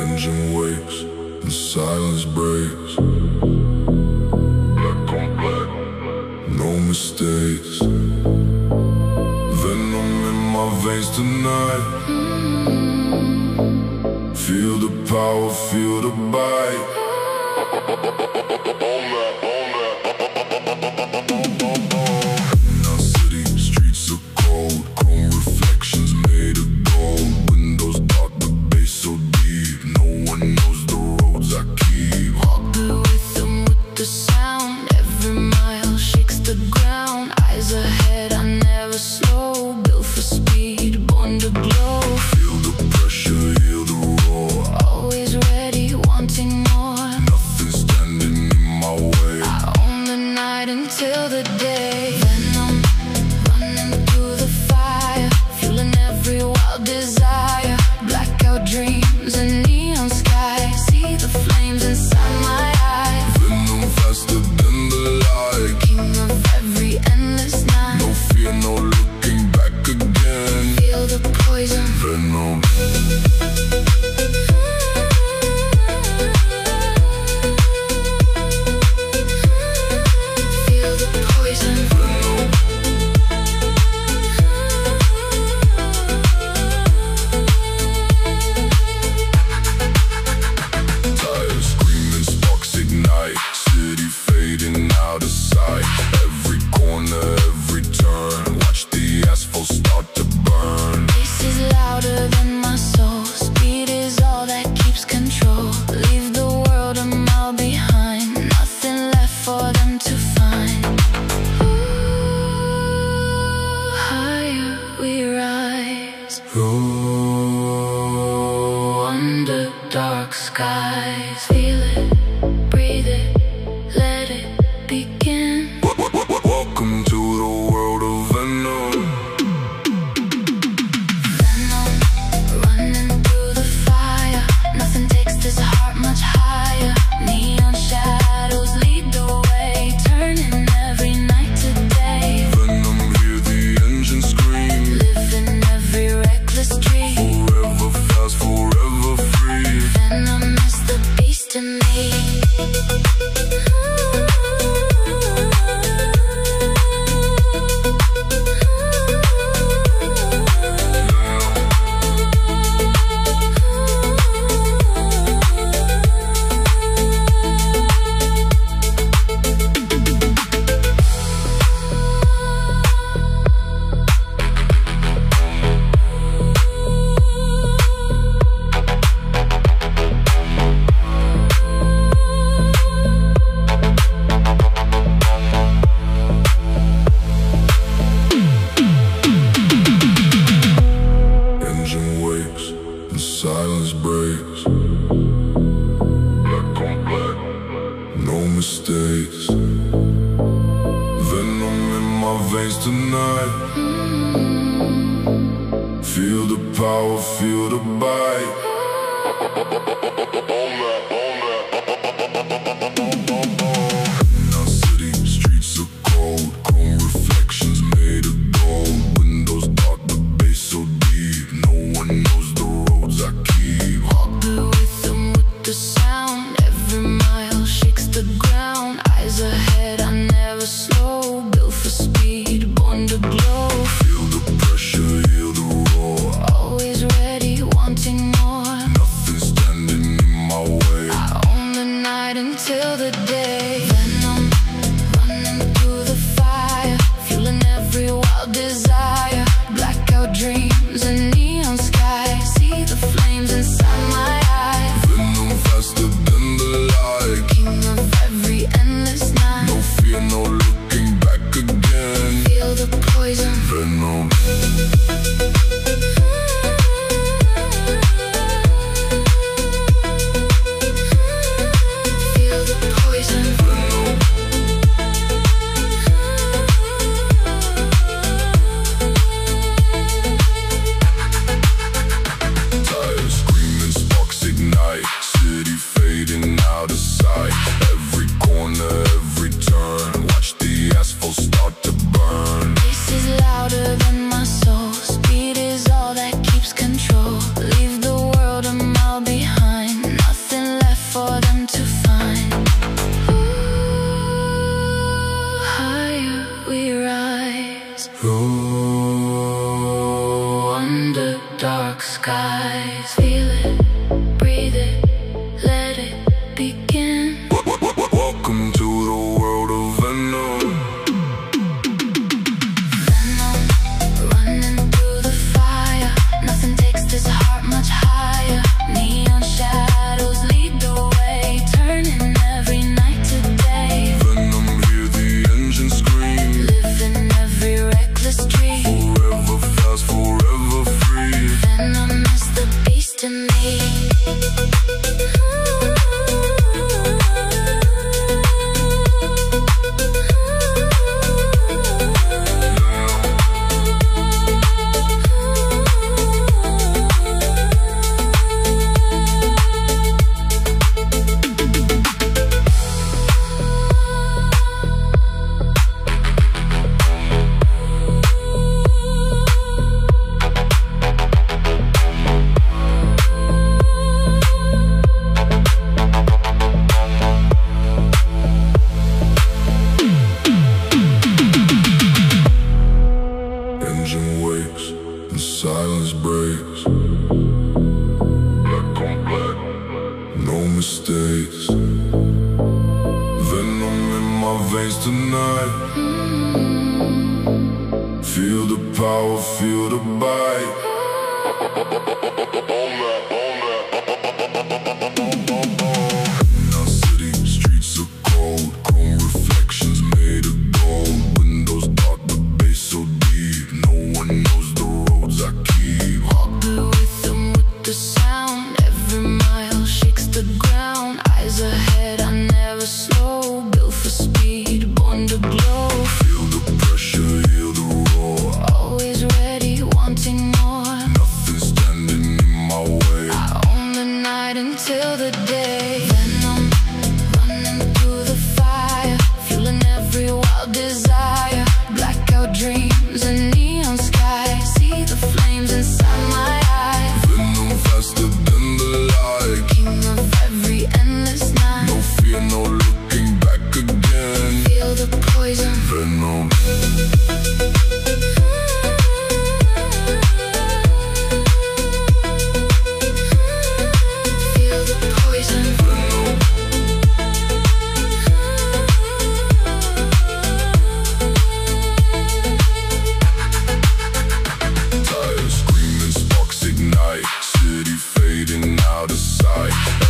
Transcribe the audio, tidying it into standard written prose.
Engine wakes and silence breaks. Black on black, no mistakes. Venom in my veins tonight. Feel the power, feel the bite. In our city, streets are cold. Chrome reflections made of gold. Windows dark, the bass so deep. No one knows the roads I keep. Walk the rhythm with the sound. Every mile shakes the ground. Eyes ahead, I never slow. Built for speed, born to glow. Feel the pressure, hear the roar. Always ready, wanting more. Nothing standing in my way. I own the night until the day. Venom, running through the fire. Fueling every wild desire. Blackout dreams and neon skies. See the flames inside my eyes. Venom faster than the light. King of every endless night. No fear, no looking back again. Feel the poison. Venom. Feel the poison. Tires screaming, sparks ignite. City fading out of sight. Every corner, every turn. Watch the asphalt start to burn. This is louder than my soul. Speed is all that keeps control. Leave the world a mile behind. Nothing left for them to find. Ooh, higher we rise. Oh, Under dark skies. Feel it, breathe it, let it begin. welcome to the world of Venom. Venom, running through the fire. Nothing takes this heart much higher. Neon shadows lead the way, turning every night to day. Venom, hear the engine scream. Living every reckless dream. Forever fast, forever free. Venom is the beast in me. Engine wakes and silence breaks. Black on black, no mistakes. Venom in my veins tonight. Feel the power, feel the bite. In our city, streets are cold. Chrome reflections made of gold. Windows dark, the bass so deep. No one knows the roads I keep. Walk the rhythm with the sound. Every mile shakes the ground. Eyes ahead, I never slow. Built for speed, born to glow. Feel the pressure, hear the roar. Always ready, wanting more. Nothing standing in my way. eyes. Feel it, breathe it, let it begin. Welcome to the world of Venom. Venom, running through the fire. Nothing takes this heart much higher. Neon shadows lead the way, turning every night to day. Venom, hear the engine scream. Living every reckless dream. Forever fast, forever free. Venom is the beast in me. Engine wakes and silence breaks. Black on black, no mistakes. Venom in my veins tonight. Feel the power, feel the bite. Now city streets are cold, chrome reflections made of gold. Windows dark, the bass so deep. No one knows the roads I keep. Walk the rhythm with the sound. Every mile shakes the ground. Eyes ahead, I never slow. Built for speed, born to glow. Feel the pressure, hear the roar. Always ready, wanting more. Nothing standing in my way. I own the night until the day. Venom, running through the fire. Fueling every wild desire. Blackout dreams and neon skies. See the flames inside my eyes. Venom faster than the light. King of every endless night. No fear, no looking back again. Feel the poison. Venom. Feel the poison. Tires screaming, sparks ignite. City fading out of sight.